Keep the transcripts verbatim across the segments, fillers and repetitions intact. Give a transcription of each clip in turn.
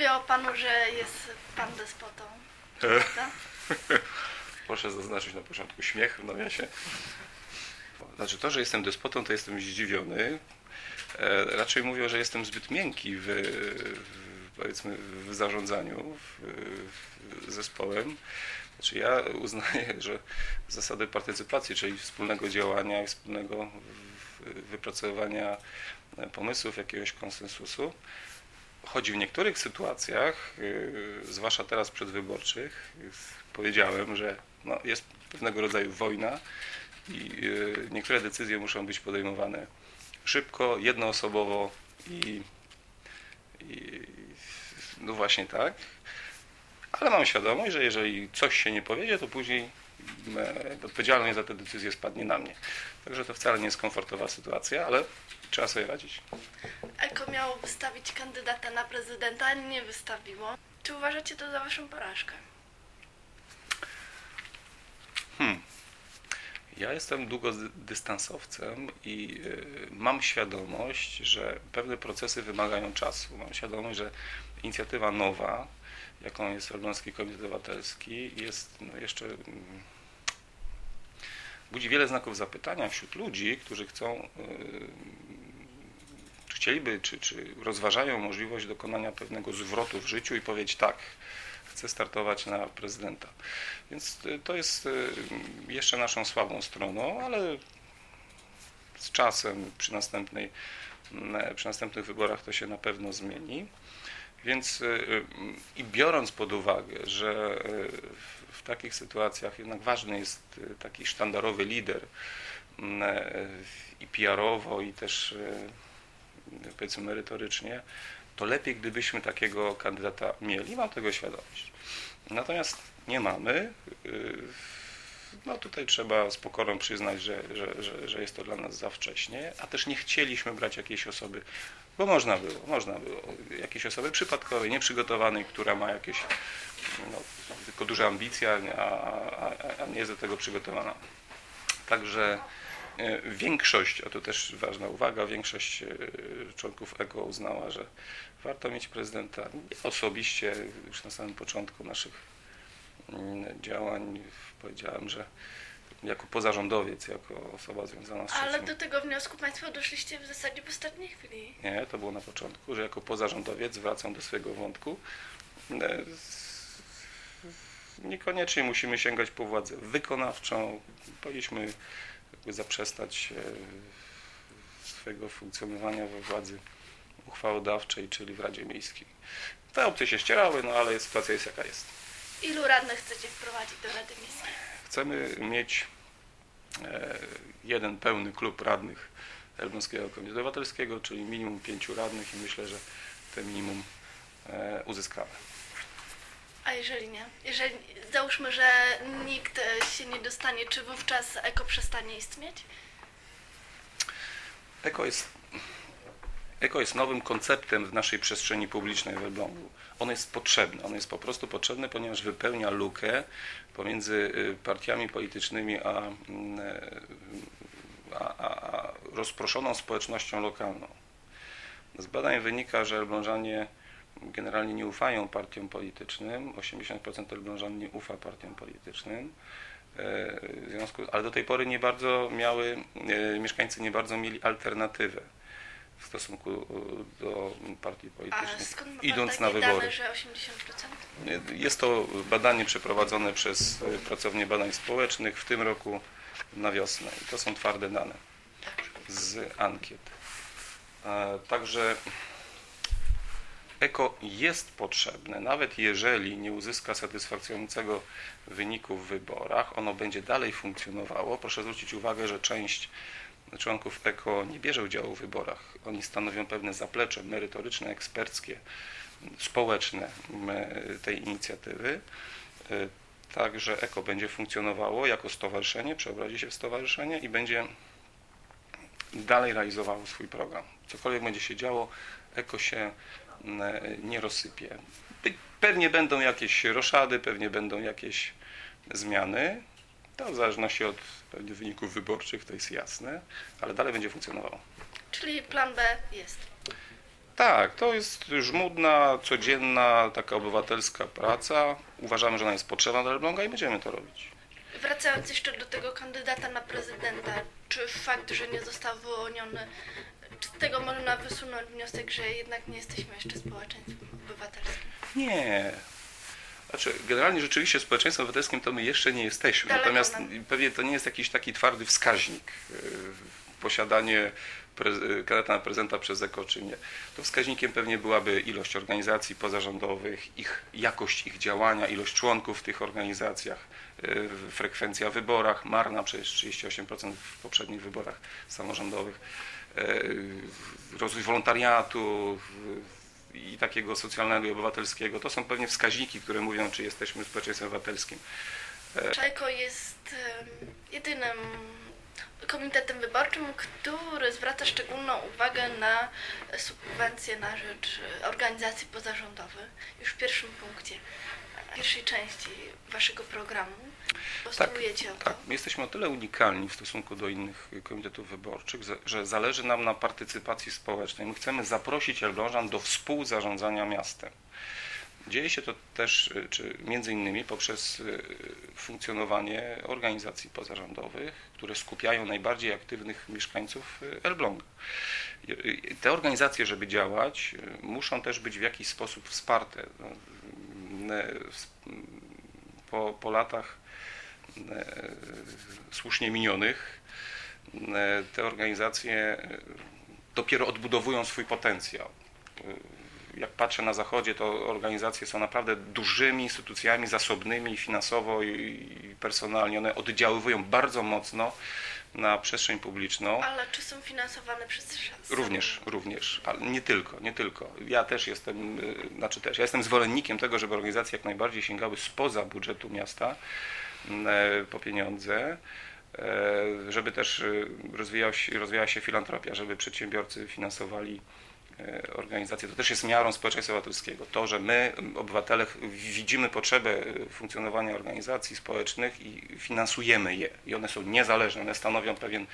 mówię o panu, że jest pan despotą. Prawda? Proszę zaznaczyć na początku śmiech w nawiasie. Znaczy to, że jestem despotą, to jestem zdziwiony. E, raczej mówią, że jestem zbyt miękki w, w, powiedzmy, w zarządzaniu w, w zespołem. Znaczy ja uznaję, że zasady partycypacji, czyli wspólnego działania i wspólnego wypracowywania pomysłów, jakiegoś konsensusu, choć w niektórych sytuacjach, zwłaszcza teraz przedwyborczych, powiedziałem, że no, jest pewnego rodzaju wojna i niektóre decyzje muszą być podejmowane szybko, jednoosobowo i, i no właśnie tak. Ale mam świadomość, że jeżeli coś się nie powiedzie, to później odpowiedzialność za te decyzje spadnie na mnie. Także to wcale nie jest komfortowa sytuacja, ale trzeba sobie radzić. Eko miało wystawić kandydata na prezydenta, a nie wystawiło. Czy uważacie to za waszą porażkę? Hmm. Ja jestem długodystansowcem i y, mam świadomość, że pewne procesy wymagają czasu. Mam świadomość, że inicjatywa nowa, jaką jest Elbląski Komitet Obywatelski, jest no, jeszcze y, budzi wiele znaków zapytania wśród ludzi, którzy chcą, y, czy chcieliby, czy, czy rozważają możliwość dokonania pewnego zwrotu w życiu i powiedzieć tak, chcę startować na prezydenta. Więc to jest jeszcze naszą słabą stroną, ale z czasem przy, następnej, przy następnych wyborach to się na pewno zmieni. Więc i biorąc pod uwagę, że w takich sytuacjach jednak ważny jest taki sztandarowy lider i P R owo, i też powiedzmy merytorycznie, to lepiej, gdybyśmy takiego kandydata mieli, mam tego świadomość. Natomiast nie mamy. No tutaj trzeba z pokorą przyznać, że, że, że, że jest to dla nas za wcześnie, a też nie chcieliśmy brać jakiejś osoby, bo można było, można było, jakiejś osoby przypadkowej, nieprzygotowanej, która ma jakieś no, tylko duże ambicje, a, a, a nie jest do tego przygotowana. Także większość, a to też ważna uwaga, większość członków Eko uznała, że warto mieć prezydenta. Osobiście już na samym początku naszych działań powiedziałem, że jako pozarządowiec, jako osoba związana z trzecim... Ale do tego wniosku państwo doszliście w zasadzie w ostatniej chwili. Nie, to było na początku, że jako pozarządowiec wracam do swojego wątku. Niekoniecznie musimy sięgać po władzę wykonawczą. Powinniśmy jakby zaprzestać swojego funkcjonowania we władzy uchwałodawczej, czyli w Radzie Miejskiej. Te opcje się ścierały, no ale sytuacja jest jaka jest. Ilu radnych chcecie wprowadzić do Rady Miejskiej? Chcemy mieć jeden pełny klub radnych Elbląskiego Komitetu Obywatelskiego, czyli minimum pięciu radnych i myślę, że te minimum uzyskamy. A jeżeli nie? Jeżeli załóżmy, że nikt się nie dostanie, czy wówczas Eko przestanie istnieć? Eko jest, Eko jest nowym konceptem w naszej przestrzeni publicznej w Elblągu. On jest potrzebny, on jest po prostu potrzebny, ponieważ wypełnia lukę pomiędzy partiami politycznymi a, a, a, a rozproszoną społecznością lokalną. Z badań wynika, że Elblążanie generalnie nie ufają partiom politycznym, osiemdziesiąt procent Elblążan nie ufa partiom politycznym, w związku, ale do tej pory nie bardzo miały, mieszkańcy nie bardzo mieli alternatywę w stosunku do partii politycznych, A skąd ma idąc takie na wybory. Dane, że osiemdziesiąt procent? Jest to badanie przeprowadzone przez Pracownię Badań Społecznych w tym roku na wiosnę i to są twarde dane z ankiet. Także Eko jest potrzebne, nawet jeżeli nie uzyska satysfakcjonującego wyniku w wyborach, ono będzie dalej funkcjonowało. Proszę zwrócić uwagę, że część członków Eko nie bierze udziału w wyborach. Oni stanowią pewne zaplecze merytoryczne, eksperckie, społeczne tej inicjatywy. Także Eko będzie funkcjonowało jako stowarzyszenie, przeobrazi się w stowarzyszenie i będzie dalej realizowało swój program. Cokolwiek będzie się działo, Eko się nie rozsypie. Pewnie będą jakieś roszady, pewnie będą jakieś zmiany. To w zależności od pewnych wyników wyborczych, to jest jasne, ale dalej będzie funkcjonowało. Czyli plan B jest. Tak, to jest żmudna, codzienna, taka obywatelska praca. Uważamy, że ona jest potrzebna dla Elbląga i będziemy to robić. Wracając jeszcze do tego kandydata na prezydenta, czy fakt, że nie został wyłoniony, czy z tego można wysunąć wniosek, że jednak nie jesteśmy jeszcze społeczeństwem obywatelskim? Nie. Znaczy, generalnie rzeczywiście społeczeństwem obywatelskim to my jeszcze nie jesteśmy. Daleko Natomiast nam. pewnie to nie jest jakiś taki twardy wskaźnik. Yy, Posiadanie prez- kandydata na prezydenta przez E K O czy nie. To wskaźnikiem pewnie byłaby ilość organizacji pozarządowych, ich jakość ich działania, ilość członków w tych organizacjach, yy, frekwencja w wyborach, marna przecież trzydzieści osiem procent w poprzednich wyborach samorządowych, yy, rozwój wolontariatu, yy, i takiego socjalnego i obywatelskiego. To są pewnie wskaźniki, które mówią, czy jesteśmy społeczeństwem obywatelskim. Czajko jest em, jedynym komitetem wyborczym, który zwraca szczególną uwagę na subwencje na rzecz organizacji pozarządowych. Już w pierwszym punkcie, w pierwszej części waszego programu postulujecie o to. Tak, my jesteśmy o tyle unikalni w stosunku do innych komitetów wyborczych, że zależy nam na partycypacji społecznej. My chcemy zaprosić Elblążan do współzarządzania miastem. Dzieje się to też, czy między innymi poprzez funkcjonowanie organizacji pozarządowych, które skupiają najbardziej aktywnych mieszkańców Elbląga. Te organizacje, żeby działać, muszą też być w jakiś sposób wsparte. Po, po latach słusznie minionych te organizacje dopiero odbudowują swój potencjał. Jak patrzę na Zachodzie, to organizacje są naprawdę dużymi instytucjami, zasobnymi finansowo i personalnie. One oddziaływują bardzo mocno na przestrzeń publiczną. Ale czy są finansowane przez samorząd? Również, również, ale nie tylko, nie tylko. Ja też jestem, znaczy też, ja jestem zwolennikiem tego, żeby organizacje jak najbardziej sięgały spoza budżetu miasta po pieniądze, żeby też rozwijał się, rozwijała się filantropia, żeby przedsiębiorcy finansowali organizacje. To też jest miarą społeczeństwa obywatelskiego. To, że my, obywatele, widzimy potrzebę funkcjonowania organizacji społecznych i finansujemy je. I one są niezależne, one stanowią pewien,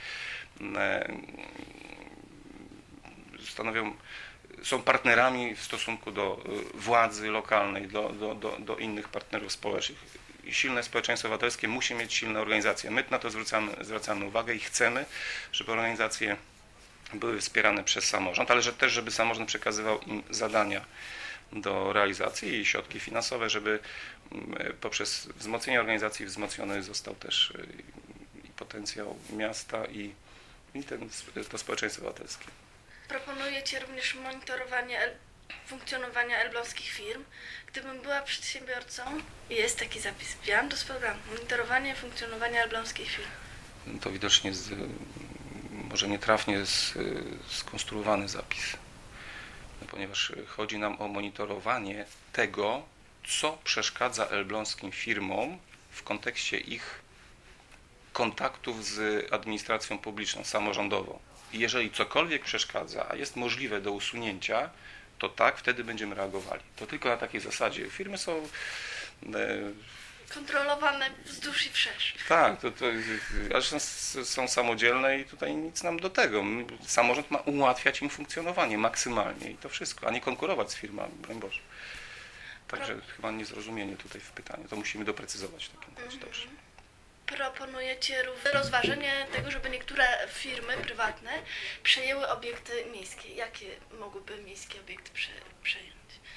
stanowią, są partnerami w stosunku do władzy lokalnej, do, do, do, do innych partnerów społecznych. Silne społeczeństwo obywatelskie musi mieć silne organizacje. My na to zwracamy, zwracamy uwagę i chcemy, żeby organizacje były wspierane przez samorząd, ale że też, żeby samorząd przekazywał im zadania do realizacji i środki finansowe, żeby poprzez wzmocnienie organizacji wzmocniony został też i potencjał miasta i, i ten, to społeczeństwo obywatelskie. Proponujecie również monitorowanie el- funkcjonowania elbląskich firm. Gdybym była przedsiębiorcą, jest taki zapis, wziąłam do programu, monitorowanie funkcjonowania elbląskich firm. To widocznie z, może nietrafnie z, skonstruowany zapis, no, ponieważ chodzi nam o monitorowanie tego, co przeszkadza elbląskim firmom w kontekście ich kontaktów z administracją publiczną, samorządową. I jeżeli cokolwiek przeszkadza, a jest możliwe do usunięcia, to tak, wtedy będziemy reagowali. To tylko na takiej zasadzie. Firmy są e, kontrolowane wzdłuż i wszerz. Tak, to, to, aż są, są samodzielne i tutaj nic nam do tego. Samorząd ma ułatwiać im funkcjonowanie maksymalnie i to wszystko, a nie konkurować z firmami, broń Boże. Także Pro... chyba niezrozumienie tutaj w pytaniu. To musimy doprecyzować w takim razie. Dobrze. Proponujecie również rozważenie tego, żeby niektóre firmy prywatne przejęły obiekty miejskie. Jakie mogłyby miejskie obiekty prze, przejąć?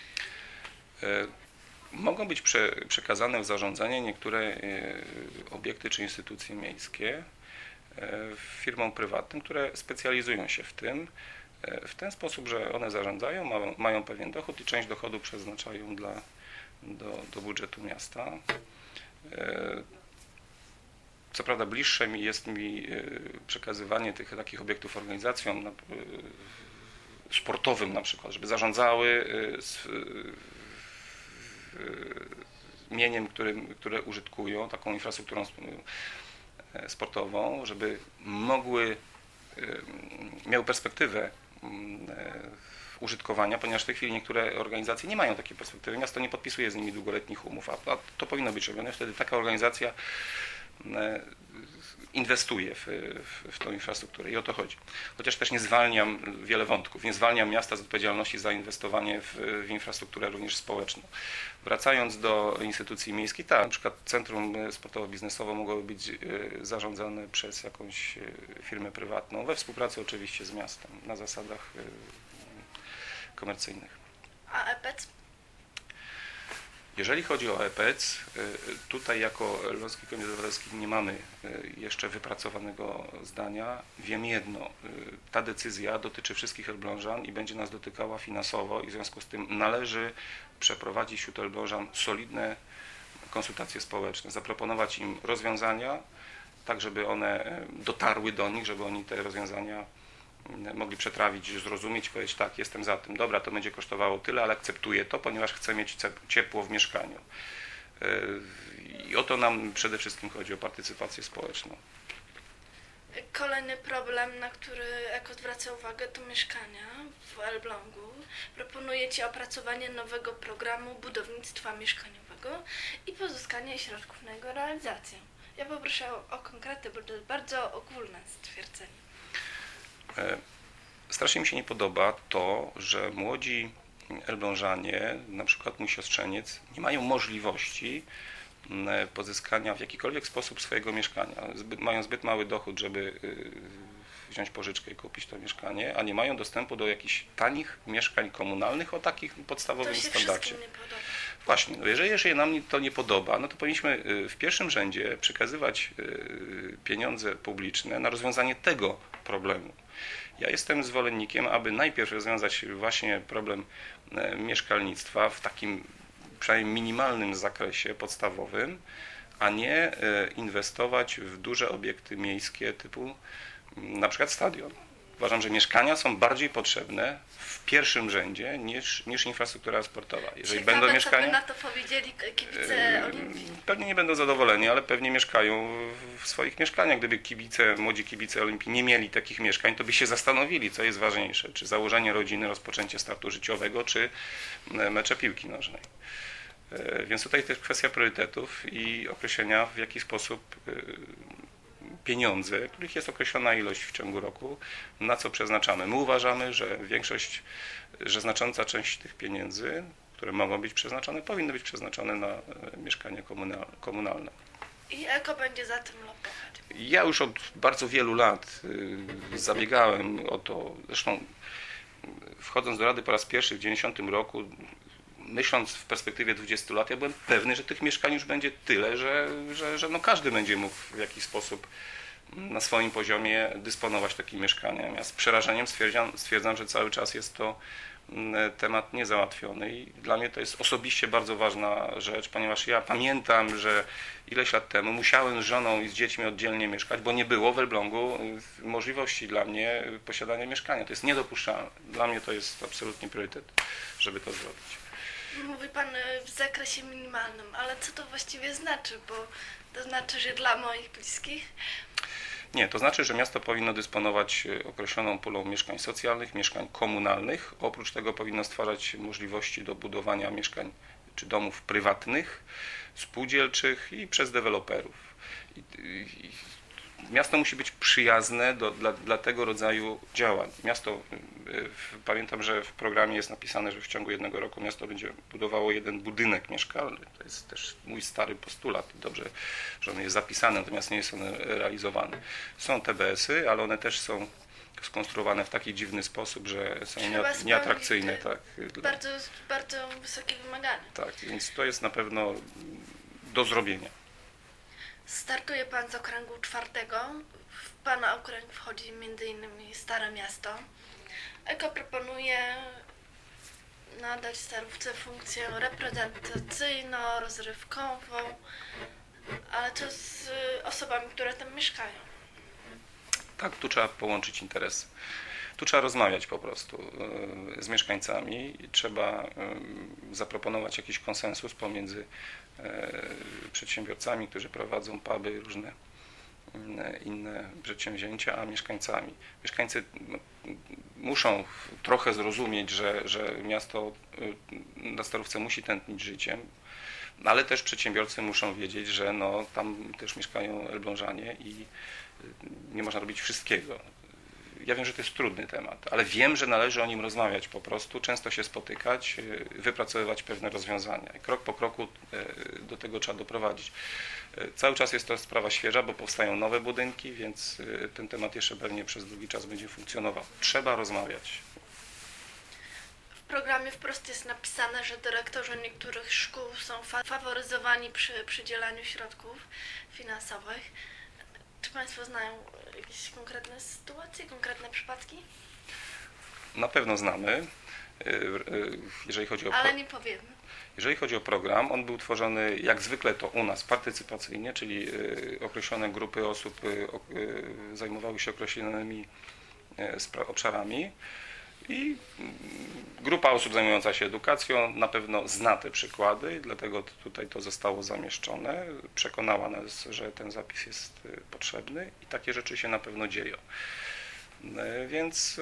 E, mogą być prze, przekazane w zarządzanie niektóre e, obiekty czy instytucje miejskie e, firmom prywatnym, które specjalizują się w tym, e, w ten sposób, że one zarządzają, ma, mają pewien dochód i część dochodu przeznaczają dla, do, do budżetu miasta. E, Co prawda bliższe mi jest mi przekazywanie tych takich obiektów organizacjom na, sportowym na przykład, żeby zarządzały z, mieniem, którym, które użytkują, taką infrastrukturą sportową, żeby mogły, miały perspektywę użytkowania, ponieważ w tej chwili niektóre organizacje nie mają takiej perspektywy. Miasto nie podpisuje z nimi długoletnich umów, a to powinno być robione. Wtedy taka organizacja inwestuje w, w, w tą infrastrukturę i o to chodzi. Chociaż też nie zwalniam wiele wątków, nie zwalniam miasta z odpowiedzialności za inwestowanie w, w infrastrukturę również społeczną. Wracając do instytucji miejskich, tak, na przykład centrum sportowo-biznesowe mogłoby być zarządzane przez jakąś firmę prywatną, we współpracy oczywiście z miastem, na zasadach komercyjnych. A E P E C? Jeżeli chodzi o E P E C, tutaj jako Elbląski Komitet Obywatelski nie mamy jeszcze wypracowanego zdania. Wiem jedno, ta decyzja dotyczy wszystkich Elblążan i będzie nas dotykała finansowo i w związku z tym należy przeprowadzić wśród Elblążan solidne konsultacje społeczne, zaproponować im rozwiązania, tak żeby one dotarły do nich, żeby oni te rozwiązania mogli przetrawić, zrozumieć, powiedzieć tak, jestem za tym, dobra, to będzie kosztowało tyle, ale akceptuję to, ponieważ chcę mieć ciepło w mieszkaniu. I o to nam przede wszystkim chodzi, o partycypację społeczną. Kolejny problem, na który Eko zwraca uwagę, to mieszkania w Elblągu. Proponujecie opracowanie nowego programu budownictwa mieszkaniowego i pozyskanie środków na jego realizację. Ja poproszę o, o konkrety, bo to jest bardzo ogólne stwierdzenie. Strasznie mi się nie podoba to, że młodzi Elblążanie, na przykład mój siostrzeniec, nie mają możliwości pozyskania w jakikolwiek sposób swojego mieszkania. Zbyt, mają zbyt mały dochód, żeby wziąć pożyczkę i kupić to mieszkanie, a nie mają dostępu do jakichś tanich mieszkań komunalnych o takich podstawowym to się standardzie. Nie podoba. Właśnie, no jeżeli, jeżeli nam to nie podoba, no to powinniśmy w pierwszym rzędzie przekazywać pieniądze publiczne na rozwiązanie tego problemu. Ja jestem zwolennikiem, aby najpierw rozwiązać właśnie problem mieszkalnictwa w takim przynajmniej minimalnym zakresie podstawowym, a nie inwestować w duże obiekty miejskie typu na przykład stadion. Uważam, że mieszkania są bardziej potrzebne w pierwszym rzędzie niż, niż infrastruktura sportowa. Jeżeli Ciekawe, będą mieszkania, co by na to powiedzieli kibice Olimpii. Pewnie nie będą zadowoleni, ale pewnie mieszkają w swoich mieszkaniach. Gdyby kibice, młodzi kibice Olimpii nie mieli takich mieszkań, to by się zastanowili, co jest ważniejsze, czy założenie rodziny, rozpoczęcie startu życiowego, czy mecze piłki nożnej. Więc tutaj też kwestia priorytetów i określenia, w jaki sposób pieniądze, których jest określona ilość w ciągu roku, na co przeznaczamy. My uważamy, że większość, że znacząca część tych pieniędzy, które mogą być przeznaczone, powinny być przeznaczone na mieszkania komunalne. I Eko będzie za tym lobować. Ja już od bardzo wielu lat zabiegałem o to, zresztą wchodząc do Rady po raz pierwszy w dziewięćdziesiątym roku, myśląc w perspektywie dwudziestu lat, ja byłem pewny, że tych mieszkań już będzie tyle, że, że, że no każdy będzie mógł w jakiś sposób na swoim poziomie dysponować takim mieszkaniem. Ja z przerażeniem stwierdzam, stwierdzam, że cały czas jest to temat niezałatwiony i dla mnie to jest osobiście bardzo ważna rzecz, ponieważ ja pamiętam, że ileś lat temu musiałem z żoną i z dziećmi oddzielnie mieszkać, bo nie było w Elblągu możliwości dla mnie posiadania mieszkania. To jest niedopuszczalne. Dla mnie to jest absolutnie priorytet, żeby to zrobić. Mówi Pan w zakresie minimalnym, ale co to właściwie znaczy? Bo to znaczy, że dla moich bliskich? Nie, to znaczy, że miasto powinno dysponować określoną pulą mieszkań socjalnych, mieszkań komunalnych. Oprócz tego powinno stwarzać możliwości do budowania mieszkań czy domów prywatnych, spółdzielczych i przez deweloperów. I, i, Miasto musi być przyjazne do, dla, dla tego rodzaju działań. Miasto, w, pamiętam, że w programie jest napisane, że w ciągu jednego roku miasto będzie budowało jeden budynek mieszkalny. To jest też mój stary postulat. Dobrze, że on jest zapisany, natomiast nie jest on realizowany. Są T B S-y, ale one też są skonstruowane w taki dziwny sposób, że są Trzeba nieatrakcyjne. Tak, bardzo, bardzo wysokie wymagania. Tak, więc to jest na pewno do zrobienia. Startuje Pan z okręgu czwartego. W Pana okręg wchodzi między innymi Stare Miasto. Eko proponuje nadać Starówce funkcję reprezentacyjno-rozrywkową, ale co z osobami, które tam mieszkają? Tak, tu trzeba połączyć interesy. Tu trzeba rozmawiać po prostu z mieszkańcami i trzeba zaproponować jakiś konsensus pomiędzy przedsiębiorcami, którzy prowadzą puby, różne inne przedsięwzięcia, a mieszkańcami. Mieszkańcy muszą trochę zrozumieć, że, że miasto na Starówce musi tętnić życiem, ale też przedsiębiorcy muszą wiedzieć, że no, tam też mieszkają Elblążanie i nie można robić wszystkiego. Ja wiem, że to jest trudny temat, ale wiem, że należy o nim rozmawiać po prostu, często się spotykać, wypracowywać pewne rozwiązania. I krok po kroku do tego trzeba doprowadzić. Cały czas jest to sprawa świeża, bo powstają nowe budynki, więc ten temat jeszcze pewnie przez długi czas będzie funkcjonował. Trzeba rozmawiać. W programie wprost jest napisane, że dyrektorzy niektórych szkół są fa faworyzowani przy przydzielaniu środków finansowych. Czy Państwo znają jakieś konkretne sytuacje, konkretne przypadki? Na pewno znamy. Jeżeli chodzi o Ale nie powiemy. Jeżeli chodzi o program, on był tworzony jak zwykle to u nas partycypacyjnie, czyli określone grupy osób zajmowały się określonymi obszarami i grupa osób zajmująca się edukacją na pewno zna te przykłady, dlatego tutaj to zostało zamieszczone. Przekonała nas, że ten zapis jest potrzebny i takie rzeczy się na pewno dzieją. Więc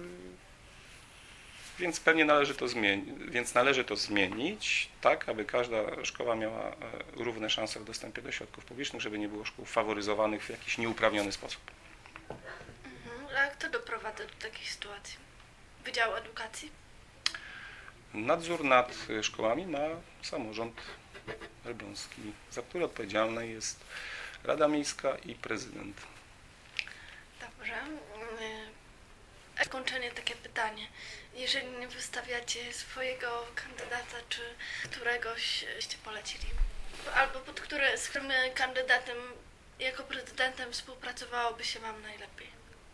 Więc pewnie należy to zmienić, więc należy to zmienić, tak, aby każda szkoła miała równe szanse w dostępie do środków publicznych, żeby nie było szkół faworyzowanych w jakiś nieuprawniony sposób. Mhm. A kto doprowadza do takiej sytuacji? Wydział Edukacji? Nadzór nad szkołami ma samorząd elbląski, za który odpowiedzialna jest Rada Miejska i prezydent. Dobrze. Na zakończenie takie pytanie. Jeżeli nie wystawiacie swojego kandydata, czy któregoś byście polecili? Albo pod które, z którym kandydatem jako prezydentem współpracowałoby się Wam najlepiej?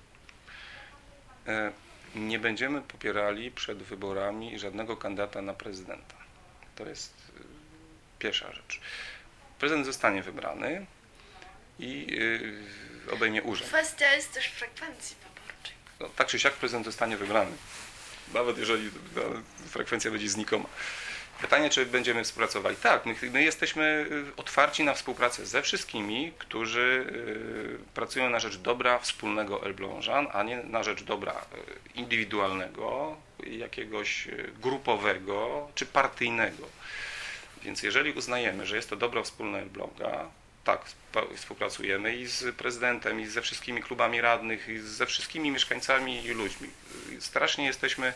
Nie będziemy popierali przed wyborami żadnego kandydata na prezydenta. To jest pierwsza rzecz. Prezydent zostanie wybrany i obejmie urząd. Kwestia jest też frekwencji wyborczej. No, tak czy siak prezydent zostanie wybrany. Nawet jeżeli no, frekwencja będzie znikoma. Pytanie, czy będziemy współpracowali? Tak, my, my jesteśmy otwarci na współpracę ze wszystkimi, którzy y, pracują na rzecz dobra wspólnego Elblążan, a nie na rzecz dobra indywidualnego, jakiegoś grupowego czy partyjnego. Więc jeżeli uznajemy, że jest to dobro wspólne Elbląga, tak, współpracujemy i z prezydentem, i ze wszystkimi klubami radnych, i ze wszystkimi mieszkańcami i ludźmi. Strasznie jesteśmy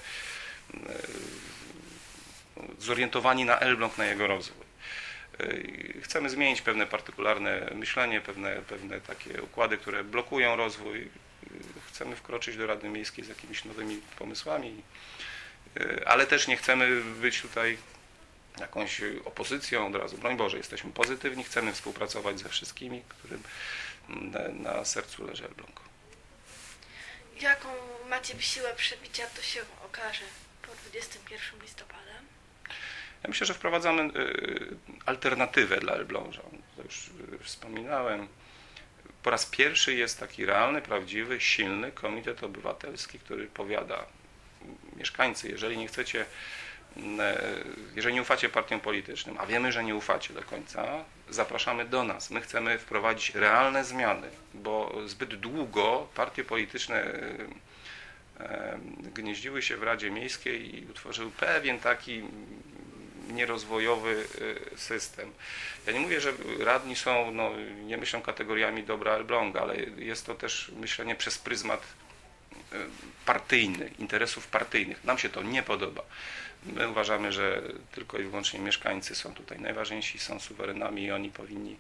zorientowani na Elbląg, na jego rozwój. Chcemy zmienić pewne partykularne myślenie, pewne, pewne takie układy, które blokują rozwój. Chcemy wkroczyć do Rady Miejskiej z jakimiś nowymi pomysłami, ale też nie chcemy być tutaj jakąś opozycją od razu. Broń Boże, jesteśmy pozytywni, chcemy współpracować ze wszystkimi, którym na, na sercu leży Elbląg. Jaką macie siłę przebicia, to się okaże po dwudziestego pierwszego listopada. Ja myślę, że wprowadzamy alternatywę dla Elbląża. To już wspominałem. Po raz pierwszy jest taki realny, prawdziwy, silny komitet obywatelski, który powiada: mieszkańcy, jeżeli nie chcecie, jeżeli nie ufacie partiom politycznym, a wiemy, że nie ufacie do końca, zapraszamy do nas. My chcemy wprowadzić realne zmiany, bo zbyt długo partie polityczne gnieździły się w Radzie Miejskiej i utworzyły pewien taki nierozwojowy system. Ja nie mówię, że radni są, no, nie myślą kategoriami dobra Elbląga, ale jest to też myślenie przez pryzmat partyjny, interesów partyjnych. Nam się to nie podoba. My uważamy, że tylko i wyłącznie mieszkańcy są tutaj najważniejsi, są suwerenami i oni powinni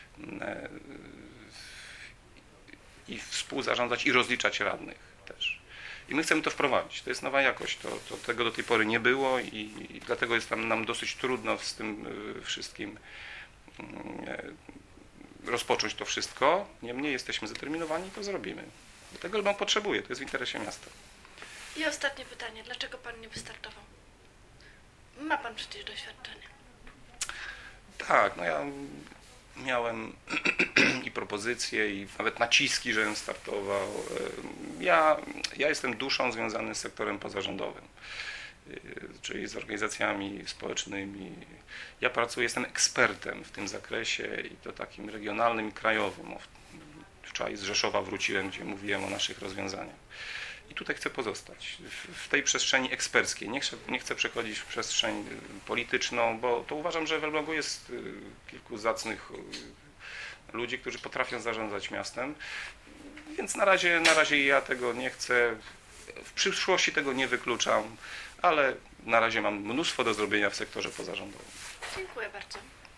i współzarządzać i rozliczać radnych też. I my chcemy to wprowadzić. To jest nowa jakość. To, to tego do tej pory nie było i, i dlatego jest nam, nam dosyć trudno z tym wszystkim rozpocząć to wszystko. Niemniej jesteśmy zdeterminowani i to zrobimy. Do tego Elbląg potrzebuje. To jest w interesie miasta. I ostatnie pytanie. Dlaczego Pan nie wystartował? Ma Pan przecież doświadczenie. Tak, no ja miałem i propozycje, i nawet naciski, żebym startował. Ja, ja jestem duszą związany z sektorem pozarządowym, czyli z organizacjami społecznymi. Ja pracuję, jestem ekspertem w tym zakresie i to takim regionalnym i krajowym. wczoraj z Rzeszowa wróciłem, gdzie mówiłem o naszych rozwiązaniach. I tutaj chcę pozostać, w tej przestrzeni eksperckiej. Nie chcę, nie chcę przechodzić w przestrzeń polityczną, bo to uważam, że w Elblągu jest kilku zacnych ludzi, którzy potrafią zarządzać miastem, więc na razie, na razie ja tego nie chcę. W przyszłości tego nie wykluczam, ale na razie mam mnóstwo do zrobienia w sektorze pozarządowym. Dziękuję bardzo.